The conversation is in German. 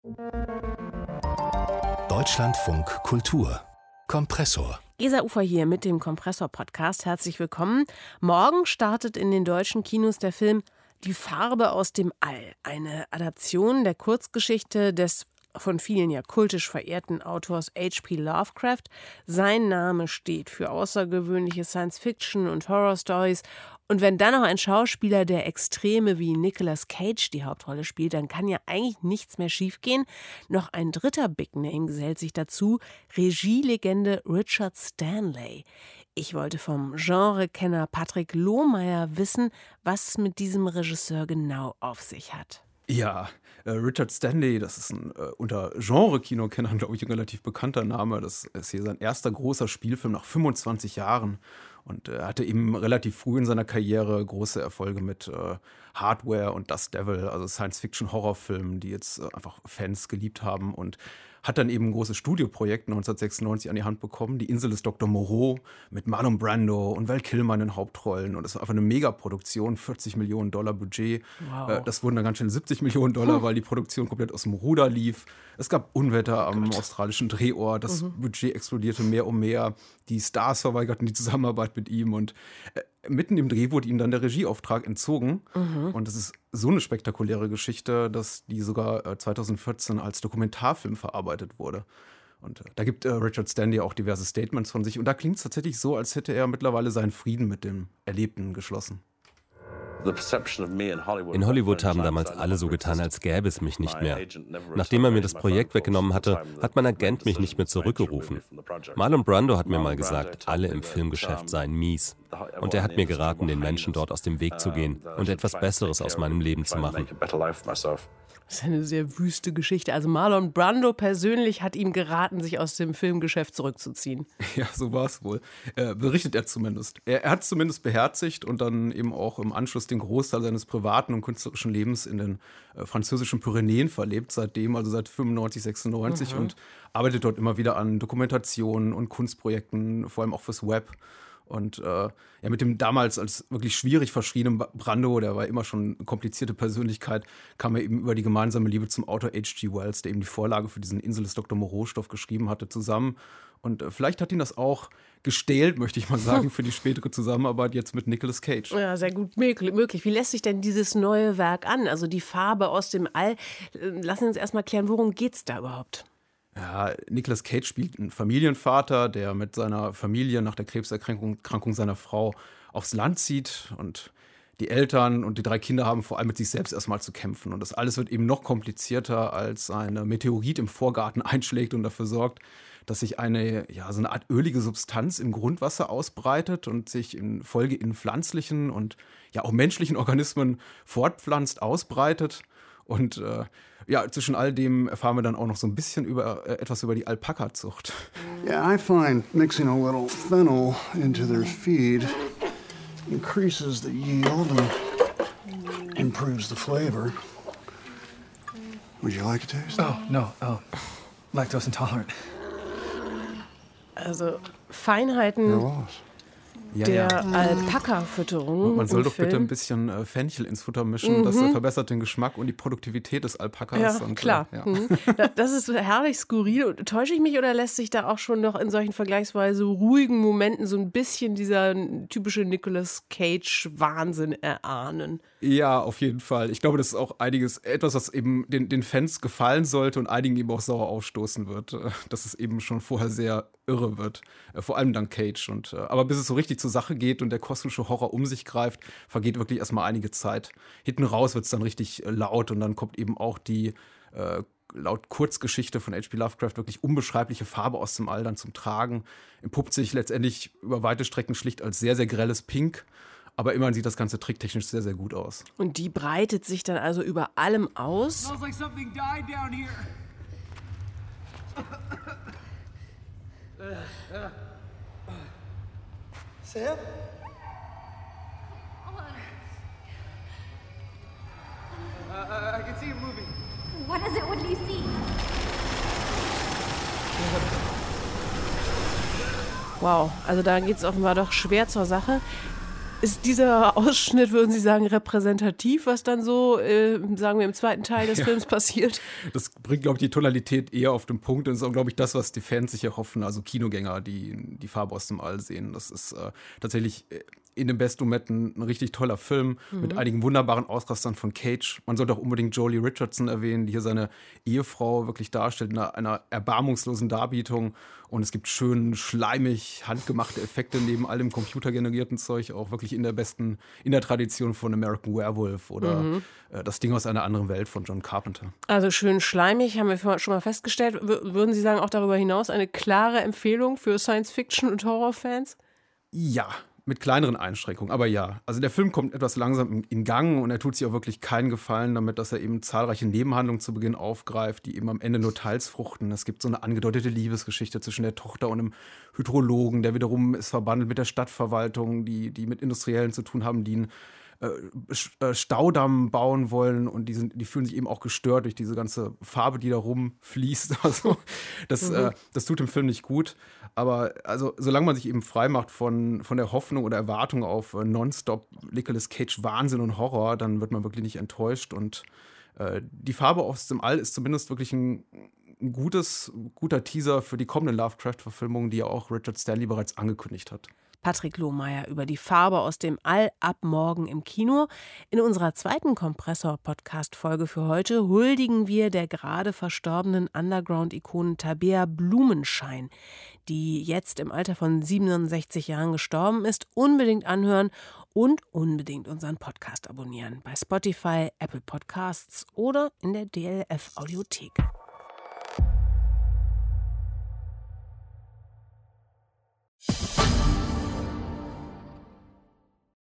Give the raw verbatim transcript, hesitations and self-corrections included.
Deutschlandfunk Kultur Kompressor. Gesa Ufer hier mit dem Kompressor-Podcast. Herzlich willkommen. Morgen startet in den deutschen Kinos der Film Die Farbe aus dem All. Eine Adaption der Kurzgeschichte des von vielen ja kultisch verehrten Autors H P Lovecraft. Sein Name steht für außergewöhnliche Science-Fiction- und Horror-Stories. Und wenn dann noch ein Schauspieler der Extreme wie Nicolas Cage die Hauptrolle spielt, dann kann ja eigentlich nichts mehr schiefgehen. Noch ein dritter Big Name gesellt sich dazu, Regielegende Richard Stanley. Ich wollte vom Genrekenner Patrick Lohmeier wissen, was es mit diesem Regisseur genau auf sich hat. Ja, äh, Richard Stanley, das ist ein äh, unter Genre-Kinokennern, glaube ich, ein relativ bekannter Name. Das ist hier sein erster großer Spielfilm nach fünfundzwanzig Jahren. Und er äh, hatte eben relativ früh in seiner Karriere große Erfolge mit äh, Hardware und Dust Devil, also Science-Fiction-Horrorfilmen, die jetzt äh, einfach Fans geliebt haben. Und hat dann eben ein großes Studioprojekt neunzehnhundertsechsundneunzig an die Hand bekommen. Die Insel des Doktor Moreau mit Marlon Brando und Val Kilmer in den Hauptrollen. Und das war einfach eine Megaproduktion, vierzig Millionen Dollar Budget. Wow. Das wurden dann ganz schön siebzig Millionen Dollar, huh. weil die Produktion komplett aus dem Ruder lief. Es gab Unwetter am Gott. australischen Drehort. Das mhm. Budget explodierte mehr und mehr. Die Stars verweigerten die Zusammenarbeit mit ihm. Und äh, mitten im Dreh wurde ihm dann der Regieauftrag entzogen. Mhm. Und das ist so eine spektakuläre Geschichte, dass die sogar äh, zweitausendvierzehn als Dokumentarfilm verarbeitet wurde. Und äh, da gibt äh, Richard Stanley auch diverse Statements von sich. Und da klingt es tatsächlich so, als hätte er mittlerweile seinen Frieden mit dem Erlebten geschlossen. In Hollywood haben damals alle so getan, als gäbe es mich nicht mehr. Nachdem er mir das Projekt weggenommen hatte, hat mein Agent mich nicht mehr zurückgerufen. Marlon Brando hat mir mal gesagt, alle im Filmgeschäft seien mies. Und er hat mir geraten, den Menschen dort aus dem Weg zu gehen und etwas Besseres aus meinem Leben zu machen. Das ist eine sehr wüste Geschichte. Also Marlon Brando persönlich hat ihm geraten, sich aus dem Filmgeschäft zurückzuziehen. Ja, so war es wohl. Äh, berichtet er zumindest. Er, er hat es zumindest beherzigt und dann eben auch im Anschluss den Großteil seines privaten und künstlerischen Lebens in den äh, französischen Pyrenäen verlebt, seitdem, also seit fünfundneunzig, sechsundneunzig mhm. und arbeitet dort immer wieder an Dokumentationen und Kunstprojekten, vor allem auch fürs Web. Und äh, ja, mit dem damals als wirklich schwierig verschriebenen Brando, der war immer schon eine komplizierte Persönlichkeit, kam er eben über die gemeinsame Liebe zum Autor H G Wells, der eben die Vorlage für diesen Insel des Doktor Moreau-Stoff geschrieben hatte, zusammen. Und äh, vielleicht hat ihn das auch gestählt, möchte ich mal sagen, für die spätere Zusammenarbeit jetzt mit Nicolas Cage. Ja, sehr gut möglich. Wie lässt sich denn dieses neue Werk an? Also die Farbe aus dem All. Lassen Sie uns erstmal klären, worum geht's da überhaupt? Ja, Nicolas Cage spielt einen Familienvater, der mit seiner Familie nach der Krebserkrankung Erkrankung seiner Frau aufs Land zieht. Und die Eltern und die drei Kinder haben vor allem mit sich selbst erstmal zu kämpfen. Und das alles wird eben noch komplizierter, als ein Meteorit im Vorgarten einschlägt und dafür sorgt, dass sich eine, ja, so eine Art ölige Substanz im Grundwasser ausbreitet und sich in Folge in pflanzlichen und ja auch menschlichen Organismen fortpflanzt, ausbreitet. Und äh, ja, zwischen all dem erfahren wir dann auch noch so ein bisschen über äh, etwas über die Alpaka-Zucht. Yeah, I find mixing a little fennel into their feed increases the yield and improves the flavor. Would you like a taste? Oh, no. Oh, lactose intolerant. Also Feinheiten Ja, der ja. Alpaka-Fütterung. Man soll im doch Film. bitte ein bisschen äh, Fenchel ins Futter mischen. Mhm. Das äh, verbessert den Geschmack und die Produktivität des Alpakas. Ja, und, klar. Äh, ja. Mhm. Das ist so herrlich skurril. Täusche ich mich oder lässt sich da auch schon noch in solchen vergleichsweise ruhigen Momenten so ein bisschen dieser typische Nicolas Cage-Wahnsinn erahnen? Ja, auf jeden Fall. Ich glaube, das ist auch einiges, etwas, was eben den, den Fans gefallen sollte und einigen eben auch sauer aufstoßen wird. Äh, dass es eben schon vorher sehr irre wird. Äh, vor allem dank Cage. Und, äh, aber bis es so richtig zur Sache geht und der kosmische Horror um sich greift, vergeht wirklich erstmal einige Zeit. Hinten raus wird es dann richtig äh, laut und dann kommt eben auch die äh, laut Kurzgeschichte von H P Lovecraft wirklich unbeschreibliche Farbe aus dem All dann zum Tragen. Entpuppt sich letztendlich über weite Strecken schlicht als sehr, sehr grelles Pink. Aber immerhin sieht das Ganze tricktechnisch sehr, sehr gut aus. Und die breitet sich dann also über allem aus. Smells like something died down here. Sam? Uh, uh, I can see it moving. What is it? What do you see? Wow, also da geht es offenbar doch schwer zur Sache. Ist dieser Ausschnitt, würden Sie sagen, repräsentativ, was dann so, äh, sagen wir, im zweiten Teil des ja. Films passiert? Das bringt, glaube ich, die Tonalität eher auf den Punkt. Und das ist auch, glaube ich, das, was die Fans sich erhoffen, also Kinogänger, die die Farbe aus dem All sehen. Das ist äh, tatsächlich in den besten Momenten ein richtig toller Film mhm. mit einigen wunderbaren Ausrastern von Cage. Man sollte auch unbedingt Jolie Richardson erwähnen, die hier seine Ehefrau wirklich darstellt in einer, einer erbarmungslosen Darbietung. Und es gibt schön schleimig handgemachte Effekte neben all dem computergenerierten Zeug, auch wirklich in der besten, in der Tradition von American Werewolf oder mhm. äh, Das Ding aus einer anderen Welt von John Carpenter. Also schön schleimig, haben wir schon mal festgestellt. W- würden Sie sagen, auch darüber hinaus eine klare Empfehlung für Science-Fiction- und Horrorfans? Ja, mit kleineren Einschränkungen, aber ja. Also der Film kommt etwas langsam in Gang und er tut sich auch wirklich keinen Gefallen damit, dass er eben zahlreiche Nebenhandlungen zu Beginn aufgreift, die eben am Ende nur teils fruchten. Es gibt so eine angedeutete Liebesgeschichte zwischen der Tochter und einem Hydrologen, der wiederum ist verbandelt mit der Stadtverwaltung, die, die mit Industriellen zu tun haben, die einen äh, Staudamm bauen wollen und die, sind, die fühlen sich eben auch gestört durch diese ganze Farbe, die da rumfließt. Also das, mhm. äh, das tut dem Film nicht gut. Aber also, solange man sich eben frei macht von, von der Hoffnung oder Erwartung auf äh, nonstop Nicolas Cage Wahnsinn und Horror, dann wird man wirklich nicht enttäuscht. Und äh, die Farbe aus dem All ist zumindest wirklich ein, ein gutes, guter Teaser für die kommenden Lovecraft-Verfilmungen, die ja auch Richard Stanley bereits angekündigt hat. Patrick Lohmeier über die Farbe aus dem All ab morgen im Kino. In unserer zweiten Kompressor-Podcast-Folge für heute huldigen wir der gerade verstorbenen Underground-Ikone Tabea Blumenschein, die jetzt im Alter von siebenundsechzig Jahren gestorben ist. Unbedingt anhören und unbedingt unseren Podcast abonnieren bei Spotify, Apple Podcasts oder in der D L F-Audiothek.